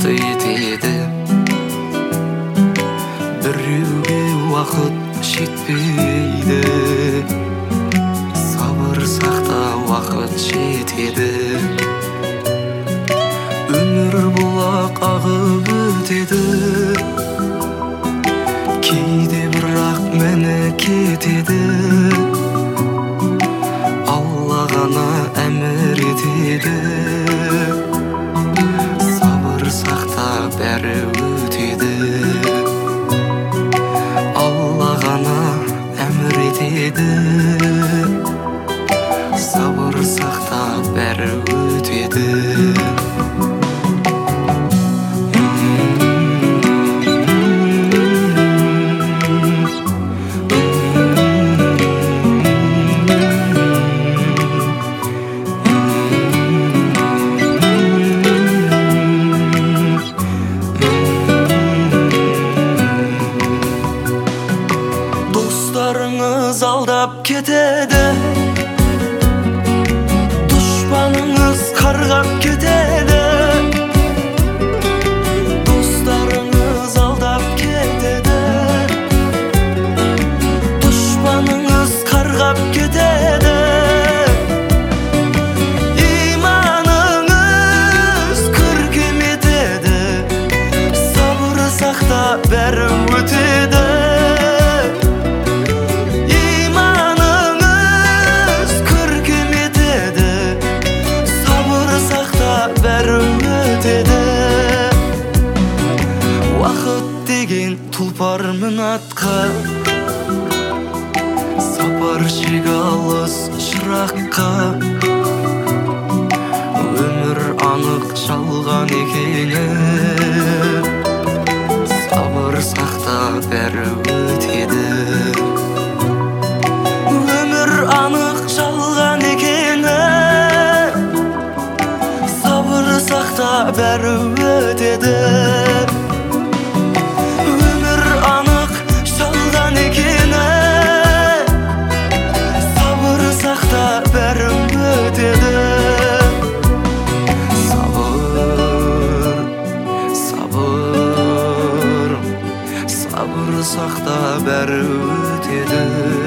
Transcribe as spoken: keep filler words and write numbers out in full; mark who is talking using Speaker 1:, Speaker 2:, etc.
Speaker 1: бақты етеді. Біреуге уақыт жетпейді, сабыр сақта уақыт жетеді. Өмір бұлақ ағып өтеді, кейде бірақ мені кетеді. Алла ғана әмір етеді, сабыр сақта бәрі өтеді. Алла ғана әмір етеді, сабыр сақта бәрі өтеді. Достарыңыз алдап кетеді, дұшпаныңыз қарғап кетеді. Достарыңыз алдап кетеді, дұшпаныңыз қарғап кетеді. Иманыңыз көркем етеді, сабыр сақта бәрі өтеді. Уақыт деген тұлпар мың атқа, сапар шегі алыс шыраққа. Өмір анық жалған екені, сабыр сақта бәрі өтеді. Өмір анық жалған екені, сабыр сақта бәрі өтеді. Өмір анық жалған екені, сабыр сақта бәрі өтеді. Сабыр, сабыр, сабыр сақта бәрі өтеді.